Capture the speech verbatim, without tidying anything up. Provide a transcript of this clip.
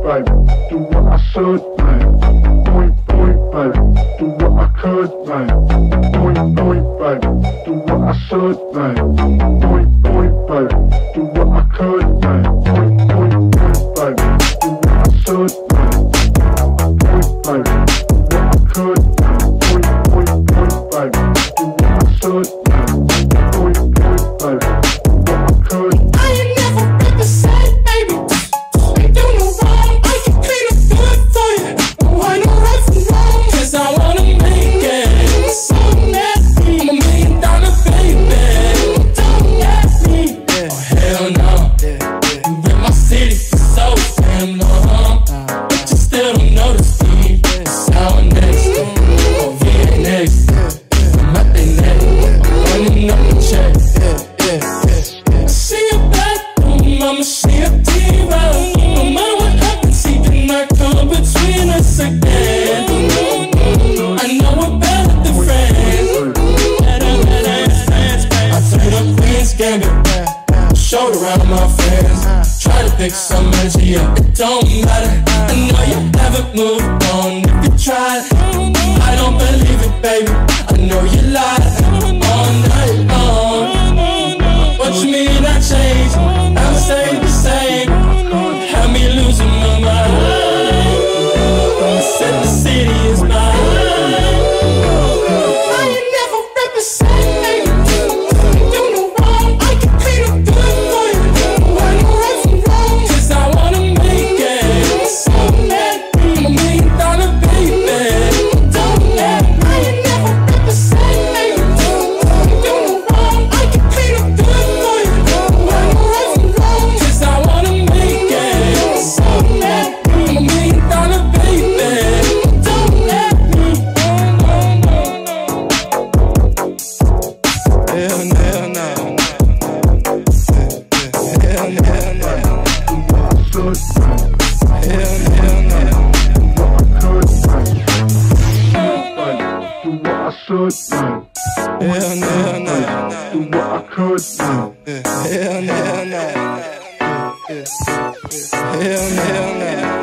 baby, do what I should, man. Point, point, baby, do what I could, man. Point, point, baby, do what I should, man. Point, point, baby, do what I could, man. Point, point, point, baby, do what I should, man. Point, baby, do what I could, man. Point, point, point, baby, do what I should, man. Point, point, baby, do what I could. I ain't never been the same, baby. Ain't do no wrong, I can clean up good for you. Oh, I know right from wrong, cause I wanna make it. So nasty, I'm a million dollar baby. Don't ask me, oh hell no. You in my city for so damn long, but you still don't know the speed. It's how I'm next, oh yeah next. I'm at the neck, I'm running up the check. I see a bathroom, I'ma see a T-Row. No matter what happens, he cannot come between us again. I know we're better than friends. I turn up Queen's Gambit, showed around my friends. Try to pick some energy up, it don't matter. I know you haven't moved on, if you tried. I don't believe it, baby, I know you lied all night long. What you mean I changed? I'm staying the same. Had me losing my mind. Said the city is mine. I ain't never represent, baby. Do no wrong, I can clean up good for you. I know right from wrong, cause I wanna make it. So mad, I'm a million dollar baby. Don't let me. I ain't never represent, baby. Do no wrong, I can clean up good for you. I know right from wrong, cause I wanna make it. So mad, I'm a million dollar baby. Don't let me. Hell no, hell no. Hell no, hell no. Hell no, hell no. Do what I should, man. Hell no, hell no. Do what I could, man. Hell no, hell no. Hell no, hell no.